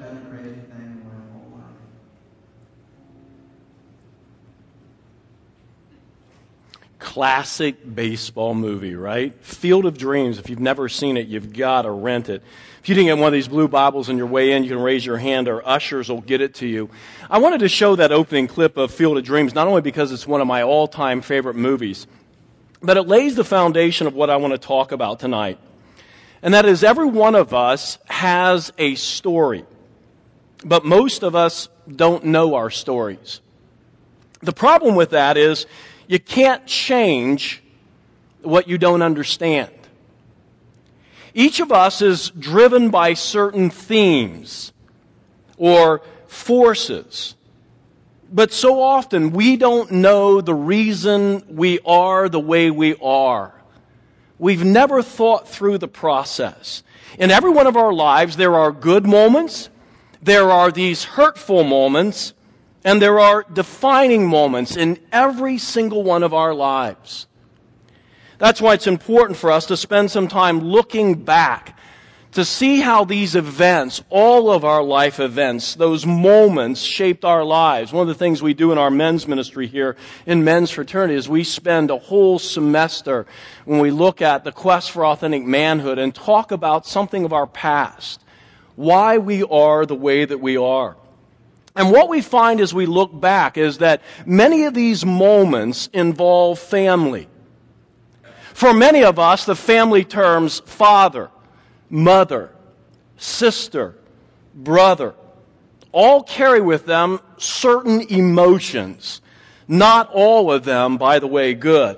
denigrate anything or it won't work. Classic baseball movie, right? Field of Dreams. If you've never seen it, you've got to rent it. If you didn't get one of these blue Bibles on your way in, you can raise your hand or ushers will get it to you. I wanted to show that opening clip of Field of Dreams, not only because it's one of my all-time favorite movies, but it lays the foundation of what I want to talk about tonight. And that is, every one of us has a story, but most of us don't know our stories. The problem with that is you can't change what you don't understand. Each of us is driven by certain themes or forces. But so often we don't know the reason we are the way we are. We've never thought through the process. In every one of our lives, there are good moments, there are these hurtful moments, and there are defining moments in every single one of our lives. That's why it's important for us to spend some time looking back to see how these events, all of our life events, those moments shaped our lives. One of the things we do in our men's ministry here in men's fraternity is we spend a whole semester when we look at the quest for authentic manhood and talk about something of our past, why we are the way that we are. And what we find as we look back is that many of these moments involve family. For many of us, the family terms father, mother, sister, brother, all carry with them certain emotions. Not all of them, by the way, good.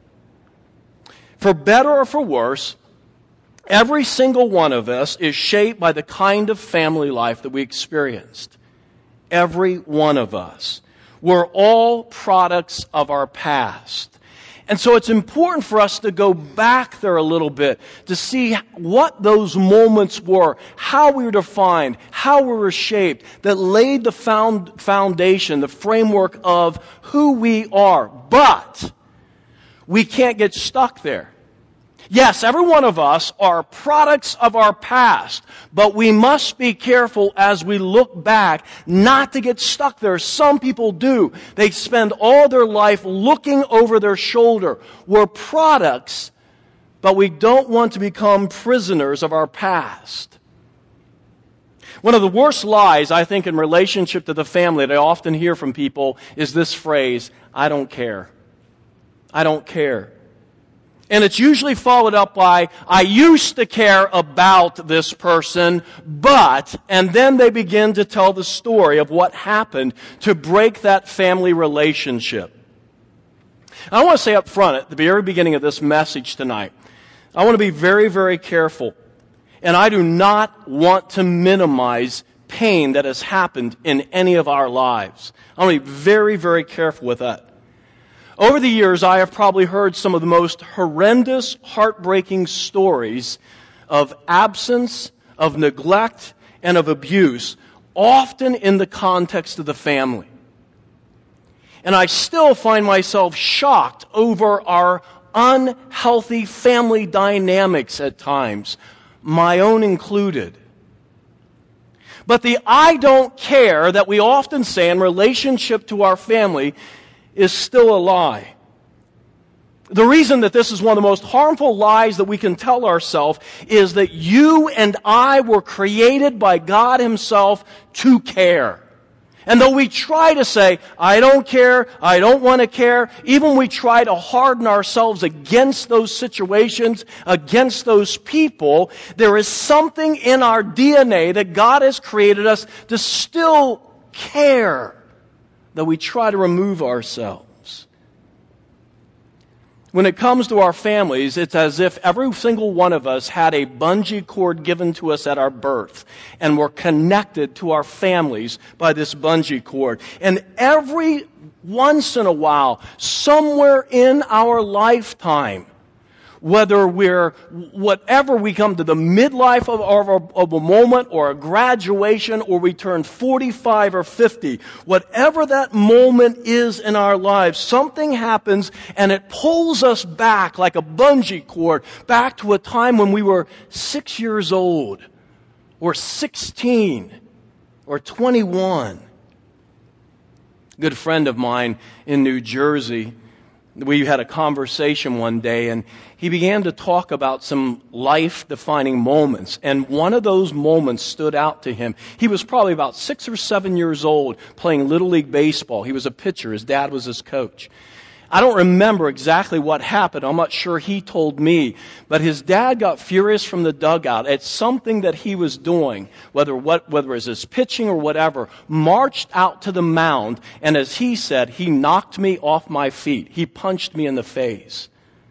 For better or for worse, every single one of us is shaped by the kind of family life that we experienced. Every one of us. We're all products of our past. And so it's important for us to go back there a little bit to see what those moments were, how we were defined, how we were shaped, that laid the foundation, the framework of who we are. But we can't get stuck there. Yes, every one of us are products of our past, but we must be careful as we look back not to get stuck there. Some people do. They spend all their life looking over their shoulder. We're products, but we don't want to become prisoners of our past. One of the worst lies, I think, in relationship to the family that I often hear from people is this phrase, I don't care. I don't care. And it's usually followed up by, I used to care about this person, but, and then they begin to tell the story of what happened to break that family relationship. I want to say up front at the very beginning of this message tonight, I want to be very, very careful. And I do not want to minimize pain that has happened in any of our lives. I want to be very, very careful with that. Over the years, I have probably heard some of the most horrendous, heartbreaking stories of absence, of neglect, and of abuse, often in the context of the family. And I still find myself shocked over our unhealthy family dynamics at times, my own included. But the I don't care that we often say in relationship to our family is still a lie. The reason that this is one of the most harmful lies that we can tell ourselves is that you and I were created by God Himself to care. And though we try to say, I don't care, I don't want to care, even when we try to harden ourselves against those situations, against those people, there is something in our DNA that God has created us to still care, that we try to remove ourselves. When it comes to our families, it's as if every single one of us had a bungee cord given to us at our birth, and we're connected to our families by this bungee cord. And every once in a while, somewhere in our lifetime, whether whatever we come to the midlife of a moment or a graduation or we turn 45 or 50, whatever that moment is in our lives, something happens and it pulls us back like a bungee cord back to a time when we were 6 years old or 16 or 21. A good friend of mine in New Jersey, we had a conversation one day, and he began to talk about some life-defining moments. And one of those moments stood out to him. He was probably about 6 or 7 years old, playing Little League Baseball. He was a pitcher. His dad was his coach. I don't remember exactly what happened. I'm not sure he told me. But his dad got furious from the dugout at something that he was doing, whether it was his pitching or whatever, marched out to the mound, and as he said, he knocked me off my feet. He punched me in the face.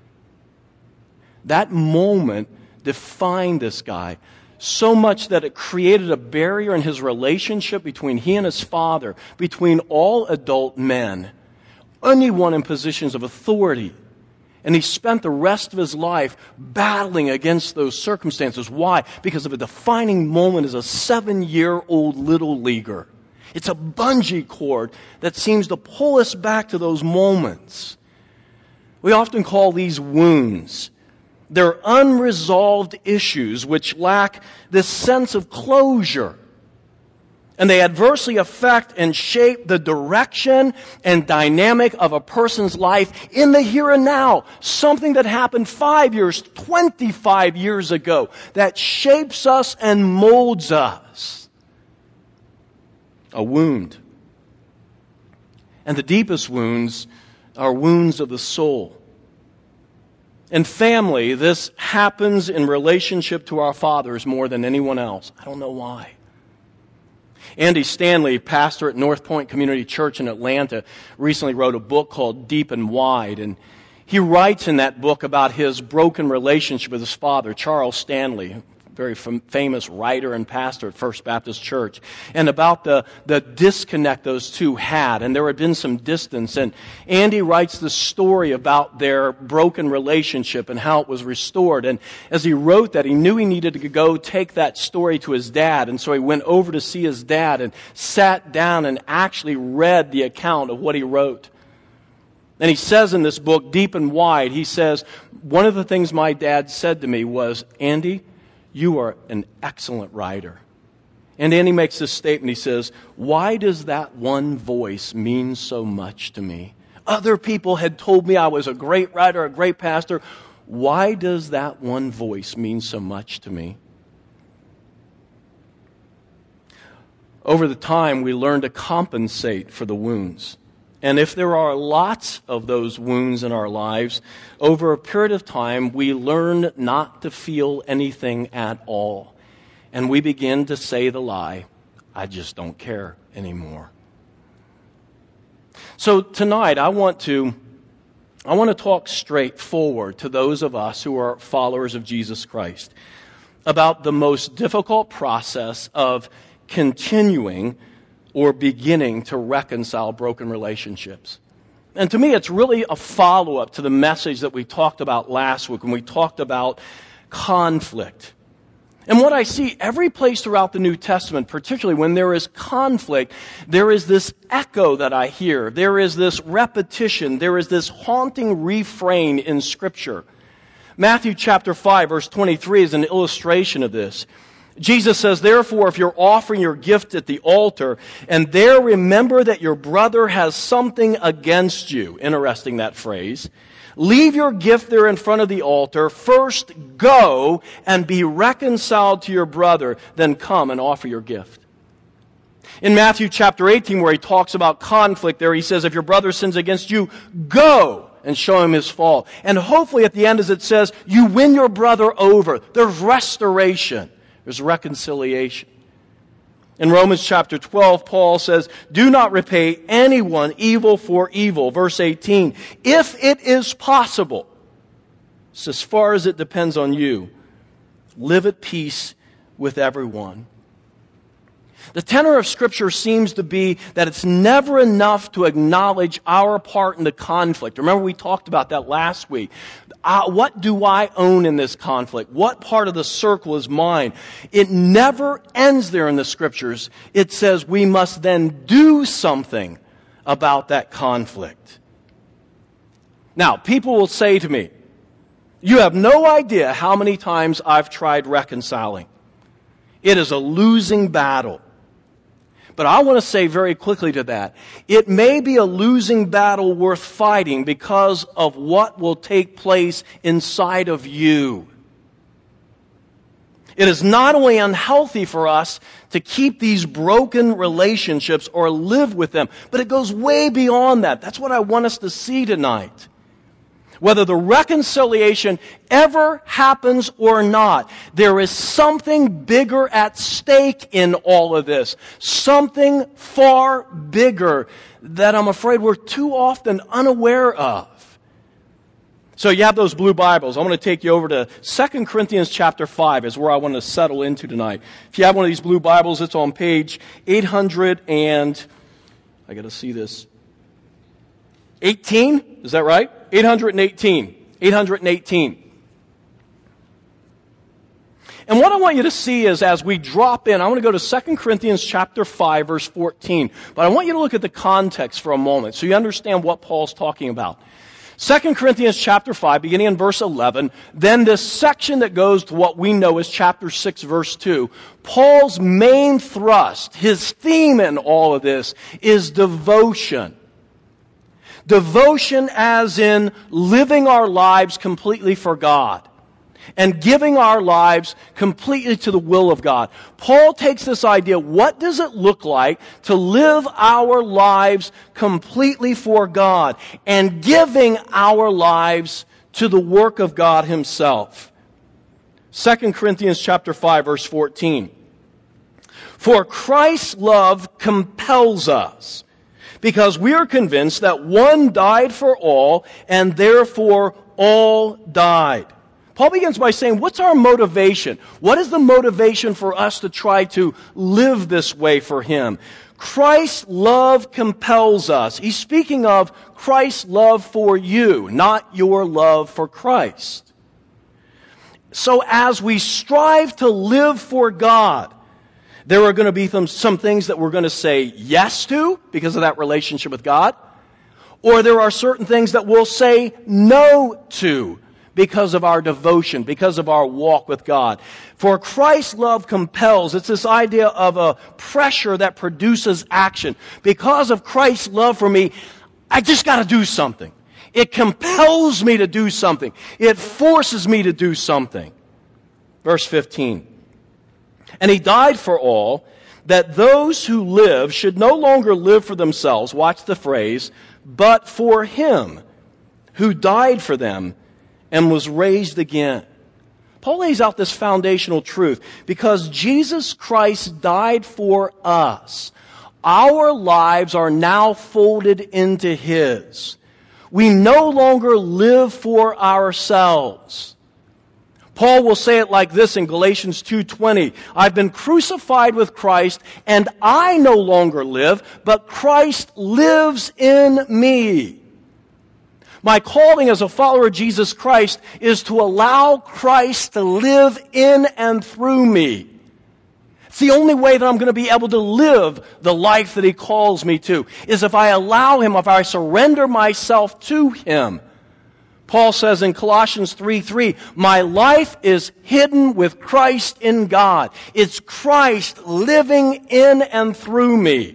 That moment defined this guy so much that it created a barrier in his relationship between he and his father, between all adult men, anyone in positions of authority. And he spent the rest of his life battling against those circumstances. Why? Because of a defining moment as a 7-year-old little leaguer. It's a bungee cord that seems to pull us back to those moments. We often call these wounds. They're unresolved issues which lack this sense of closure. And they adversely affect and shape the direction and dynamic of a person's life in the here and now. Something that happened 5 years, 25 years ago that shapes us and molds us. A wound. And the deepest wounds are wounds of the soul. In family, this happens in relationship to our fathers more than anyone else. I don't know why. Andy Stanley, pastor at North Point Community Church in Atlanta, recently wrote a book called Deep and Wide. And he writes in that book about his broken relationship with his father, Charles Stanley, very famous writer and pastor at First Baptist Church, and about the disconnect those two had. And there had been some distance. And Andy writes the story about their broken relationship and how it was restored. And as he wrote that, he knew he needed to go take that story to his dad. And so he went over to see his dad and sat down and actually read the account of what he wrote. And he says in this book, Deep and Wide, he says, one of the things my dad said to me was, Andy, you are an excellent writer. And Andy makes this statement. He says, why does that one voice mean so much to me? Other people had told me I was a great writer, a great pastor. Why does that one voice mean so much to me? Over the time, we learn to compensate for the wounds. And if there are lots of those wounds in our lives, over a period of time, we learn not to feel anything at all. And we begin to say the lie, I just don't care anymore. So tonight, I want to talk straightforward to those of us who are followers of Jesus Christ about the most difficult process of continuing or beginning to reconcile broken relationships. And to me, it's really a follow-up to the message that we talked about last week when we talked about conflict. And what I see every place throughout the New Testament, particularly when there is conflict, there is this echo that I hear. There is this repetition. There is this haunting refrain in Scripture. Matthew chapter 5, verse 23 is an illustration of this. Jesus says, therefore, if you're offering your gift at the altar, and there remember that your brother has something against you. Interesting, that phrase. Leave your gift there in front of the altar. First go and be reconciled to your brother. Then come and offer your gift. In Matthew chapter 18, where he talks about conflict there, he says, if your brother sins against you, go and show him his fault. And hopefully at the end, as it says, you win your brother over. There's restoration. There's reconciliation. In Romans chapter 12, Paul says, do not repay anyone evil for evil. Verse 18, if it is possible, so as far as it depends on you, live at peace with everyone. The tenor of Scripture seems to be that it's never enough to acknowledge our part in the conflict. Remember, we talked about that last week. What do I own in this conflict? What part of the circle is mine? It never ends there in the Scriptures. It says we must then do something about that conflict. Now, people will say to me, you have no idea how many times I've tried reconciling. It is a losing battle. But I want to say very quickly to that, it may be a losing battle worth fighting because of what will take place inside of you. It is not only unhealthy for us to keep these broken relationships or live with them, but it goes way beyond that. That's what I want us to see tonight. Whether the reconciliation ever happens or not, there is something bigger at stake in all of this. Something far bigger that I'm afraid we're too often unaware of. So you have those blue Bibles. I'm going to take you over to 2 Corinthians chapter 5 is where I want to settle into tonight. If you have one of these blue Bibles, it's on page 800 and, I got to see this, 18? Is that right? 818. 818. And what I want you to see is as we drop in, I want to go to 2 Corinthians chapter 5, verse 14. But I want you to look at the context for a moment so you understand what Paul's talking about. 2 Corinthians chapter 5, beginning in verse 11, then this section that goes to what we know as chapter 6, verse 2, Paul's main thrust, his theme in all of this, is devotion. Devotion as in living our lives completely for God and giving our lives completely to the will of God. Paul takes this idea, what does it look like to live our lives completely for God and giving our lives to the work of God Himself? 2 Corinthians chapter 5, verse 14. For Christ's love compels us, because we are convinced that one died for all, and therefore all died. Paul begins by saying, what's our motivation? What is the motivation for us to try to live this way for Him? Christ's love compels us. He's speaking of Christ's love for you, not your love for Christ. So as we strive to live for God, there are going to be some things that we're going to say yes to because of that relationship with God, or there are certain things that we'll say no to because of our devotion, because of our walk with God. For Christ's love compels. It's this idea of a pressure that produces action. Because of Christ's love for me, I just got to do something. It compels me to do something. It forces me to do something. Verse 15. And He died for all, that those who live should no longer live for themselves, watch the phrase, but for Him who died for them and was raised again. Paul lays out this foundational truth. Because Jesus Christ died for us, our lives are now folded into His. We no longer live for ourselves. Paul will say it like this in Galatians 2:20. I've been crucified with Christ, and I no longer live, but Christ lives in me. My calling as a follower of Jesus Christ is to allow Christ to live in and through me. It's the only way that I'm going to be able to live the life that He calls me to, is if I allow Him, if I surrender myself to Him. Paul says in Colossians 3:3, my life is hidden with Christ in God. It's Christ living in and through me.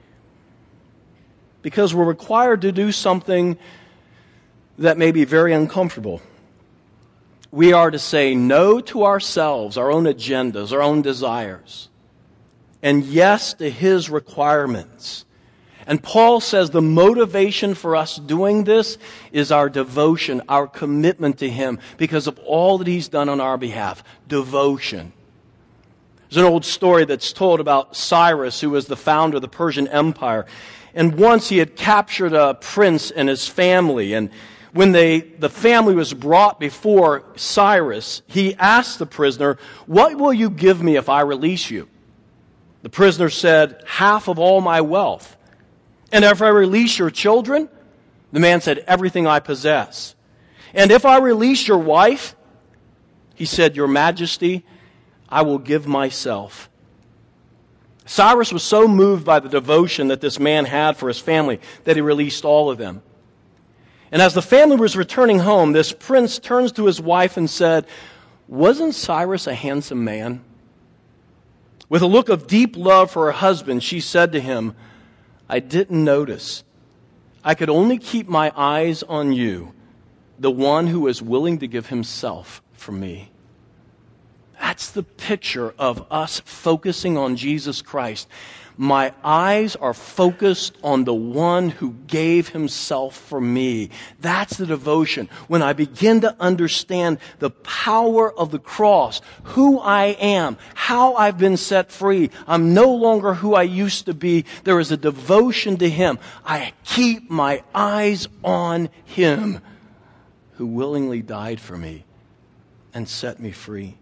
Because we're required to do something that may be very uncomfortable. We are to say no to ourselves, our own agendas, our own desires, and yes to His requirements. And Paul says the motivation for us doing this is our devotion, our commitment to Him, because of all that He's done on our behalf. Devotion. There's an old story that's told about Cyrus, who was the founder of the Persian Empire. And once he had captured a prince and his family, and when the family was brought before Cyrus, he asked the prisoner, what will you give me if I release you? The prisoner said, half of all my wealth. And if I release your children? The man said, everything I possess. And if I release your wife? He said, Your Majesty, I will give myself. Cyrus was so moved by the devotion that this man had for his family that he released all of them. And as the family was returning home, this prince turns to his wife and said, wasn't Cyrus a handsome man? With a look of deep love for her husband, she said to him, I didn't notice. I could only keep my eyes on you, the one who is willing to give himself for me. That's the picture of us focusing on Jesus Christ. My eyes are focused on the one who gave himself for me. That's the devotion. When I begin to understand the power of the cross, who I am, how I've been set free, I'm no longer who I used to be. There is a devotion to him. I keep my eyes on him who willingly died for me and set me free.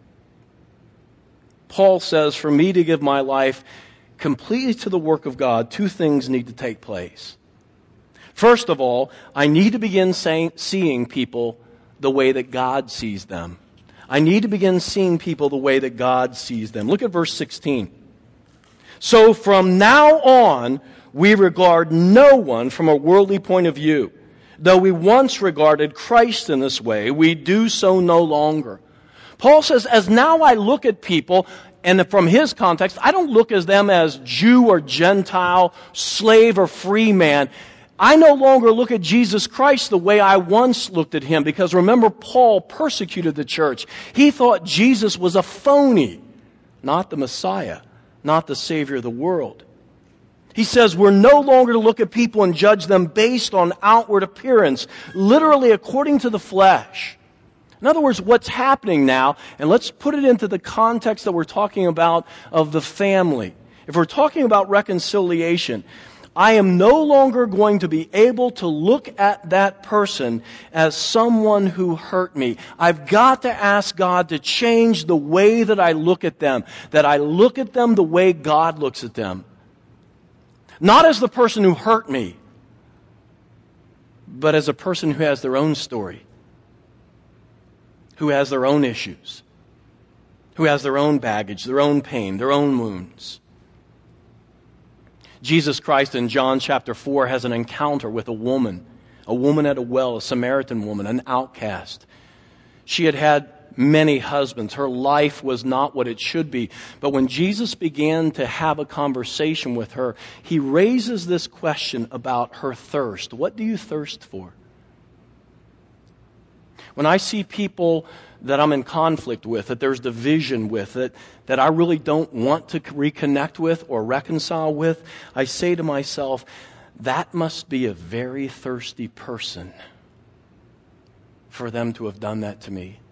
Paul says, for me to give my life completely to the work of God, two things need to take place. First of all, I need to begin seeing people the way that God sees them. I need to begin seeing people the way that God sees them. Look at verse 16. So from now on, we regard no one from a worldly point of view. Though we once regarded Christ in this way, we do so no longer. Paul says, as now I look at people, and from his context, I don't look at them as Jew or Gentile, slave or free man. I no longer look at Jesus Christ the way I once looked at him, because remember, Paul persecuted the church. He thought Jesus was a phony, not the Messiah, not the Savior of the world. He says we're no longer to look at people and judge them based on outward appearance, literally according to the flesh. In other words, what's happening now, and let's put it into the context that we're talking about of the family. If we're talking about reconciliation, I am no longer going to be able to look at that person as someone who hurt me. I've got to ask God to change the way that I look at them, that I look at them the way God looks at them. Not as the person who hurt me, but as a person who has their own story, who has their own issues, who has their own baggage, their own pain, their own wounds. Jesus Christ in John chapter 4 has an encounter with a woman at a well, a Samaritan woman, an outcast. She had had many husbands. Her life was not what it should be. But when Jesus began to have a conversation with her, he raises this question about her thirst. What do you thirst for? When I see people that I'm in conflict with, that there's division with, that I really don't want to reconnect with or reconcile with, I say to myself, that must be a very thirsty person for them to have done that to me,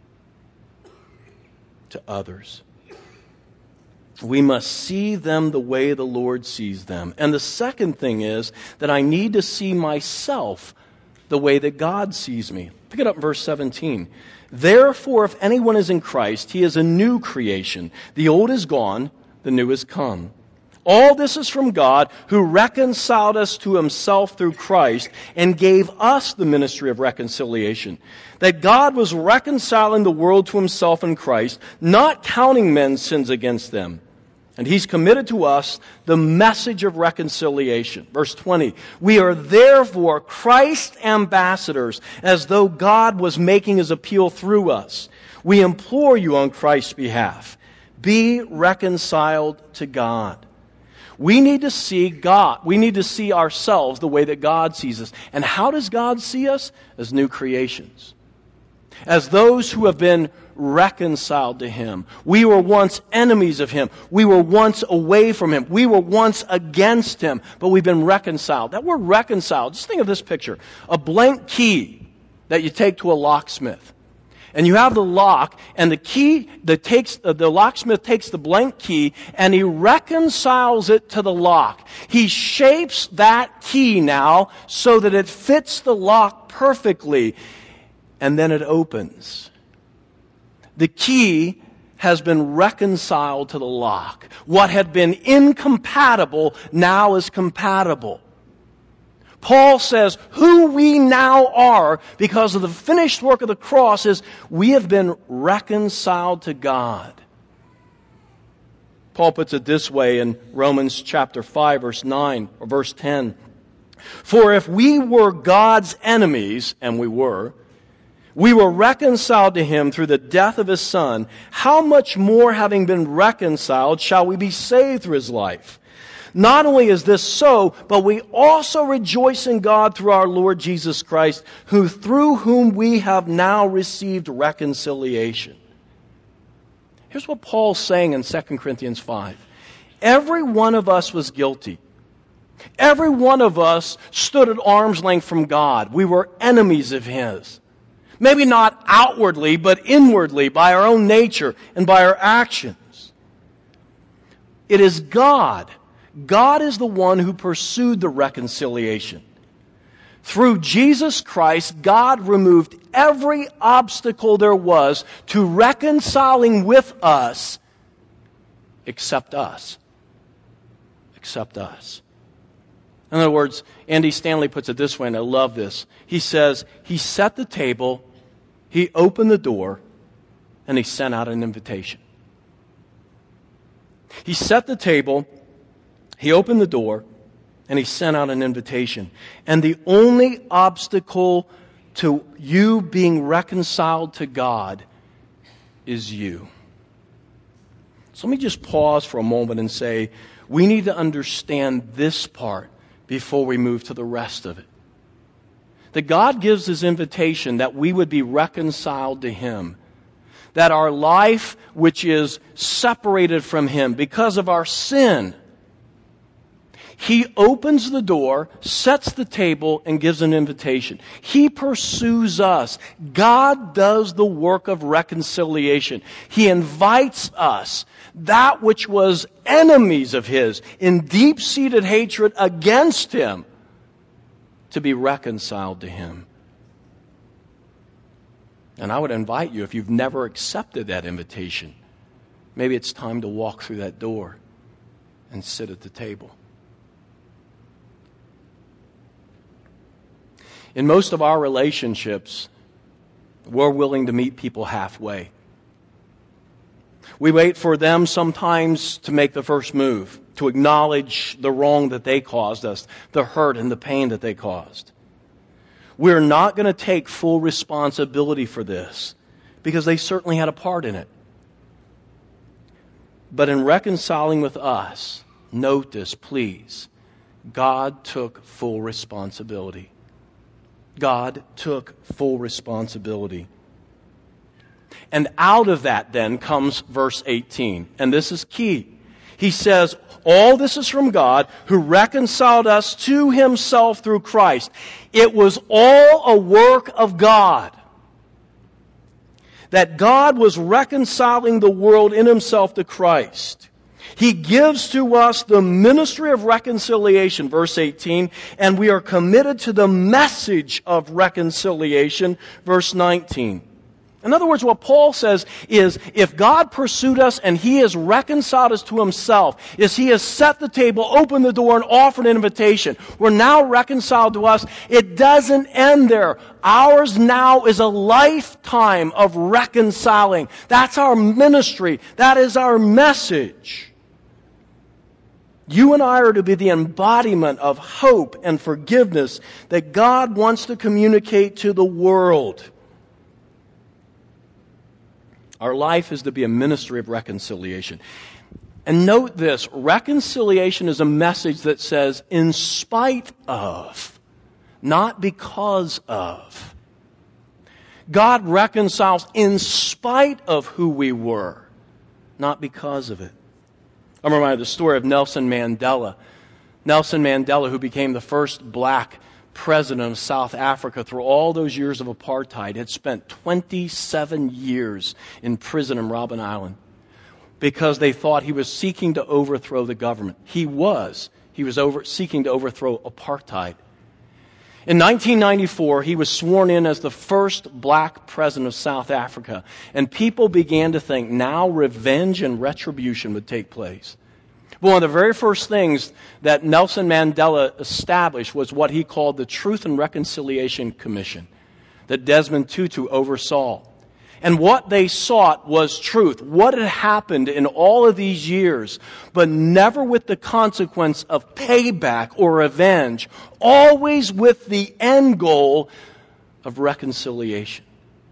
to others. We must see them the way the Lord sees them. And the second thing is that I need to see myself the way that God sees me. Pick it up in verse 17. Therefore, if anyone is in Christ, he is a new creation. The old is gone, the new is come. All this is from God, who reconciled us to himself through Christ and gave us the ministry of reconciliation. That God was reconciling the world to himself in Christ, not counting men's sins against them. And he's committed to us the message of reconciliation. Verse 20, we are therefore Christ's ambassadors, as though God was making his appeal through us. We implore you on Christ's behalf, be reconciled to God. We need to see God. We need to see ourselves the way that God sees us. And how does God see us? As new creations. As those who have been reconciled to him. We were once enemies of him. We were once away from him. We were once against him, but we've been reconciled. That word reconciled, just think of this picture. A blank key that you take to a locksmith. And you have the lock, and the locksmith takes the blank key and he reconciles it to the lock. He shapes that key now so that it fits the lock perfectly, and then it opens. The key has been reconciled to the lock. What had been incompatible now is compatible. Paul says who we now are because of the finished work of the cross is we have been reconciled to God. Paul puts it this way in Romans chapter 5, verse 9 or verse 10. For if we were God's enemies, and we were, we were reconciled to Him through the death of His Son, how much more, having been reconciled, shall we be saved through His life? Not only is this so, but we also rejoice in God through our Lord Jesus Christ, through whom we have now received reconciliation. Here's what Paul's saying in 2 Corinthians 5. Every one of us was guilty. Every one of us stood at arm's length from God. We were enemies of His. Maybe not outwardly, but inwardly, by our own nature and by our actions. It is God. God is the one who pursued the reconciliation. Through Jesus Christ, God removed every obstacle there was to reconciling with us, except us. Except us. In other words, Andy Stanley puts it this way, and I love this. He says, He set the table, He opened the door, and He sent out an invitation. He set the table, He opened the door, and He sent out an invitation. And the only obstacle to you being reconciled to God is you. So let me just pause for a moment and say, we need to understand this part before we move to the rest of it. That God gives His invitation that we would be reconciled to Him. That our life, which is separated from Him because of our sin, He opens the door, sets the table, and gives an invitation. He pursues us. God does the work of reconciliation. He invites us, that which was enemies of His, in deep-seated hatred against Him, to be reconciled to Him. And I would invite you, if you've never accepted that invitation, maybe it's time to walk through that door and sit at the table. In most of our relationships, we're willing to meet people halfway. We wait for them sometimes to make the first move, to acknowledge the wrong that they caused us, the hurt and the pain that they caused. We're not going to take full responsibility for this, because they certainly had a part in it. But in reconciling with us, note this, please, God took full responsibility. God took full responsibility. And out of that then comes verse 18. And this is key. He says, all this is from God who reconciled us to Himself through Christ. It was all a work of God. That God was reconciling the world in Himself to Christ. He gives to us the ministry of reconciliation, verse 18, and we are committed to the message of reconciliation, verse 19. In other words, what Paul says is, if God pursued us and He has reconciled us to Himself, is He has set the table, opened the door, and offered an invitation, we're now reconciled to us, it doesn't end there. Ours now is a lifetime of reconciling. That's our ministry. That is our message. You and I are to be the embodiment of hope and forgiveness that God wants to communicate to the world. Our life is to be a ministry of reconciliation. And note this, reconciliation is a message that says, in spite of, not because of. God reconciles in spite of who we were, not because of it. I'm reminded of the story of Nelson Mandela. Nelson Mandela, who became the first black president of South Africa through all those years of apartheid, had spent 27 years in prison in Robben Island because they thought he was seeking to overthrow the government. He was seeking to overthrow apartheid. In 1994, he was sworn in as the first black president of South Africa, and people began to think now revenge and retribution would take place. But one of the very first things that Nelson Mandela established was what he called the Truth and Reconciliation Commission that Desmond Tutu oversaw. And what they sought was truth. What had happened in all of these years, but never with the consequence of payback or revenge, always with the end goal of reconciliation.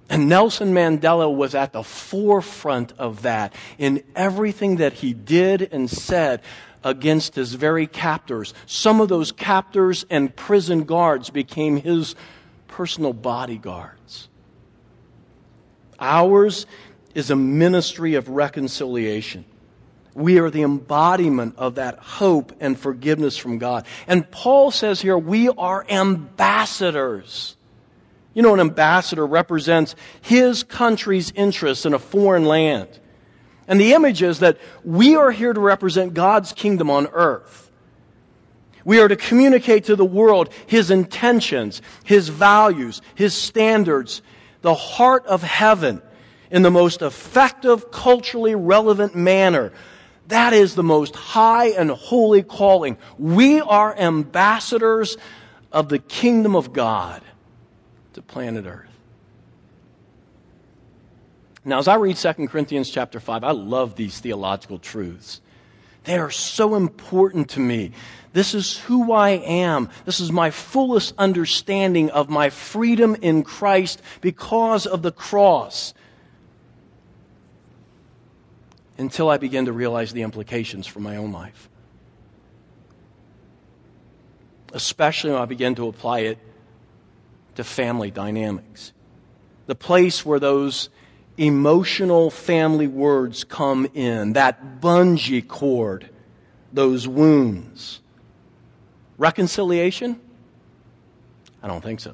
And Nelson Mandela was at the forefront of that in everything that he did and said against his very captors. Some of those captors and prison guards became his personal bodyguards. Ours is a ministry of reconciliation. We are the embodiment of that hope and forgiveness from God. And Paul says here, we are ambassadors. You know, an ambassador represents his country's interests in a foreign land. And the image is that we are here to represent God's kingdom on earth. We are to communicate to the world His intentions, His values, His standards, the heart of heaven in the most effective, culturally relevant manner. That is the most high and holy calling. We are ambassadors of the kingdom of God to planet Earth. Now, as I read 2 Corinthians chapter 5, I love these theological truths. They are so important to me. This is who I am. This is my fullest understanding of my freedom in Christ because of the cross. Until I begin to realize the implications for my own life. Especially when I begin to apply it to family dynamics. The place where those emotional family words come in, that bungee cord, those wounds. Reconciliation? I don't think so.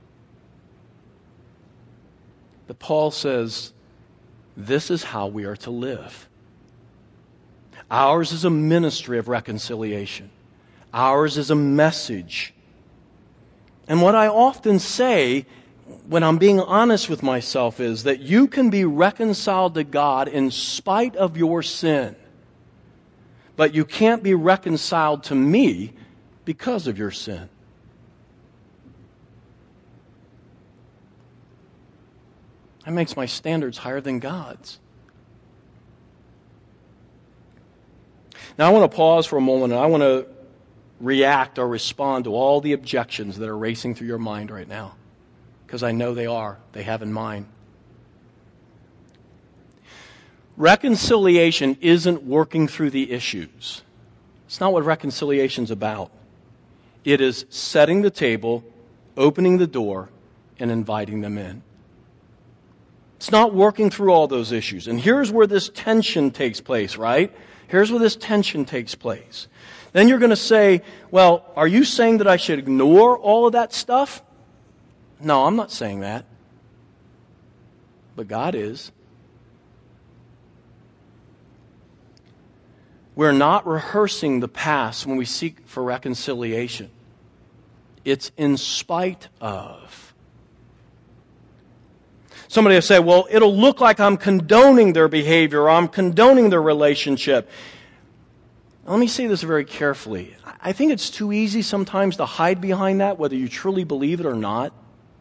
But Paul says, this is how we are to live. Ours is a ministry of reconciliation. Ours is a message. And what I often say when I'm being honest with myself is that you can be reconciled to God in spite of your sin. But you can't be reconciled to me because of your sin. That makes my standards higher than God's. Now I want to pause for a moment and I want to react or respond to all the objections that are racing through your mind right now. Because I know they have in mind. Reconciliation isn't working through the issues. It's not what reconciliation's about. It is setting the table, opening the door, and inviting them in. It's not working through all those issues. And here's where this tension takes place, right? Here's where this tension takes place. Then you're going to say, well, are you saying that I should ignore all of that stuff? No, I'm not saying that. But God is. We're not rehearsing the past when we seek for reconciliation. It's in spite of. Somebody will say, well, it'll look like I'm condoning their behavior, or I'm condoning their relationship. Let me say this very carefully. I think it's too easy sometimes to hide behind that, whether you truly believe it or not.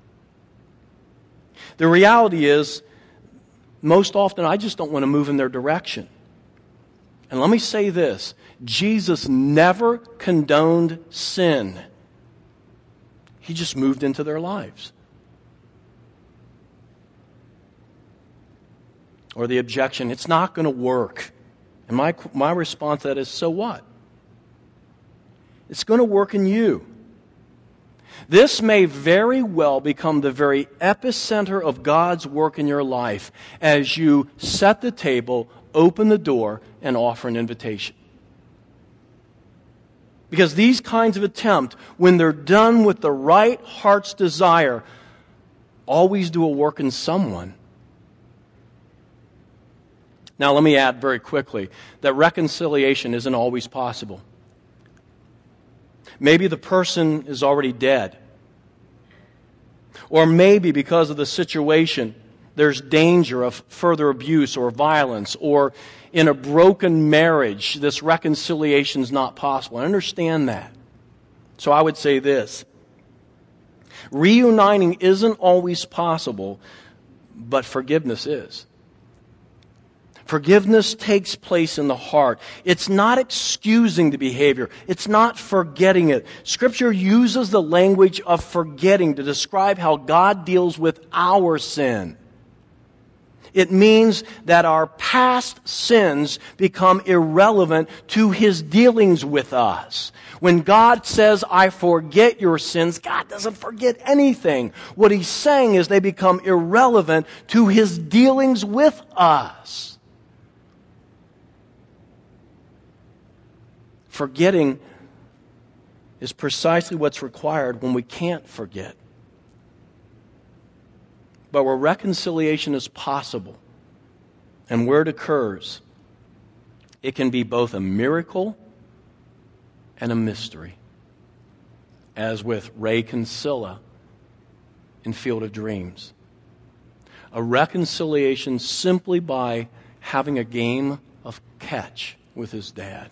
The reality is, most often I just don't want to move in their direction. And let me say this, Jesus never condoned sin. He just moved into their lives. Or the objection, it's not going to work. And my response to that is, so what? It's going to work in you. This may very well become the very epicenter of God's work in your life as you set the table, open the door, and offer an invitation. Because these kinds of attempts, when they're done with the right heart's desire, always do a work in someone. Now let me add very quickly that reconciliation isn't always possible. Maybe the person is already dead. Or maybe because of the situation, there's danger of further abuse or violence. Or in a broken marriage, this reconciliation is not possible. I understand that. So I would say this. Reuniting isn't always possible, but forgiveness is. Forgiveness takes place in the heart. It's not excusing the behavior. It's not forgetting it. Scripture uses the language of forgetting to describe how God deals with our sin. It means that our past sins become irrelevant to His dealings with us. When God says, I forget your sins, God doesn't forget anything. What He's saying is they become irrelevant to His dealings with us. Forgetting is precisely what's required when we can't forget. But where reconciliation is possible and where it occurs, it can be both a miracle and a mystery. As with Ray Kinsella in Field of Dreams. A reconciliation simply by having a game of catch with his dad.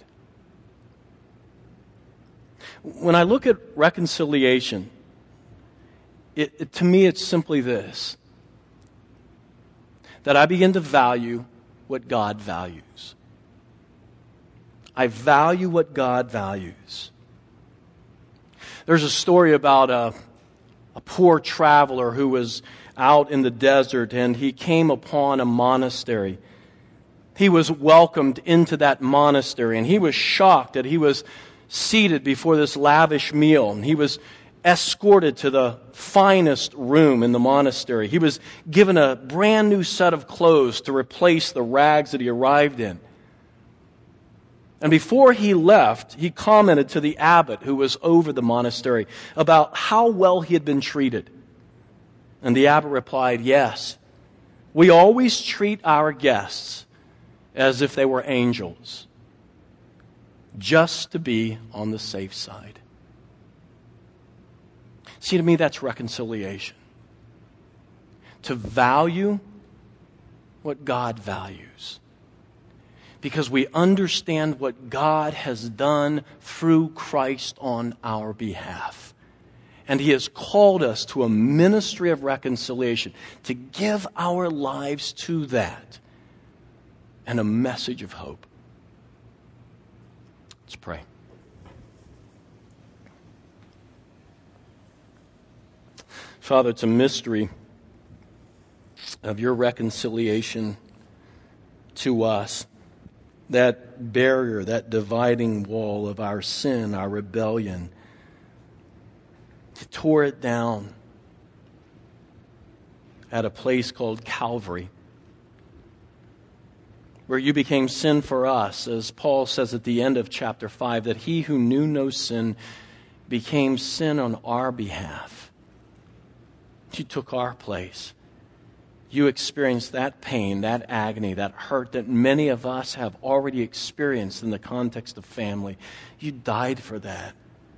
When I look at reconciliation, to me it's simply this. That I begin to value what God values. I value what God values. There's a story about a poor traveler who was out in the desert and he came upon a monastery. He was welcomed into that monastery and he was shocked that he was seated before this lavish meal. He was escorted to the finest room in the monastery. He was given a brand new set of clothes to replace the rags that he arrived in. And before he left, he commented to the abbot who was over the monastery about how well he had been treated. And the abbot replied, yes, we always treat our guests as if they were angels, just to be on the safe side. See, to me, that's reconciliation. To value what God values. Because we understand what God has done through Christ on our behalf. And He has called us to a ministry of reconciliation, to give our lives to that, and a message of hope. Let's pray. Father, it's a mystery of your reconciliation to us. That barrier, that dividing wall of our sin, our rebellion. You tore it down at a place called Calvary, where you became sin for us, as Paul says at the end of chapter 5, that He who knew no sin became sin on our behalf. You took our place. You experienced that pain, that agony, that hurt that many of us have already experienced in the context of family. You died for that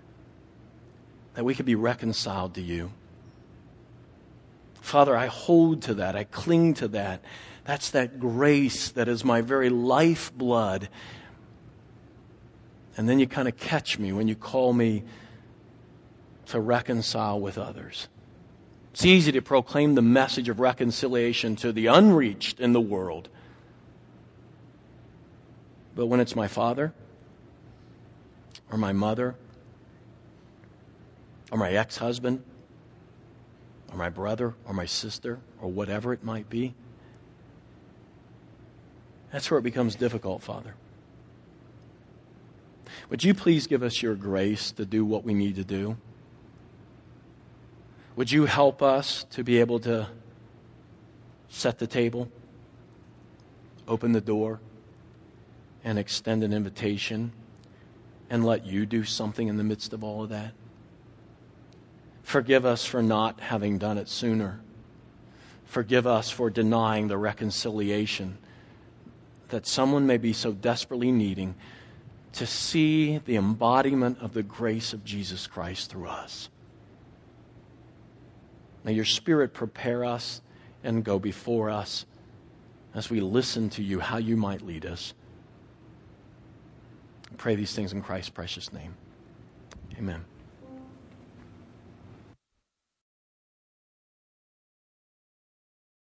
we could be reconciled to you. Father, I hold to that. I cling to that. That's that grace that is my very lifeblood. And then you kind of catch me when you call me to reconcile with others. It's easy to proclaim the message of reconciliation to the unreached in the world. But when it's my father, or my mother, or my ex-husband, or my brother, or my sister, or whatever it might be, that's where it becomes difficult, Father. Would you please give us your grace to do what we need to do? Would you help us to be able to set the table, open the door, and extend an invitation, and let you do something in the midst of all of that? Forgive us for not having done it sooner. Forgive us for denying the reconciliation that someone may be so desperately needing to see the embodiment of the grace of Jesus Christ through us. May your Spirit prepare us and go before us as we listen to you, how you might lead us. I pray these things in Christ's precious name. Amen.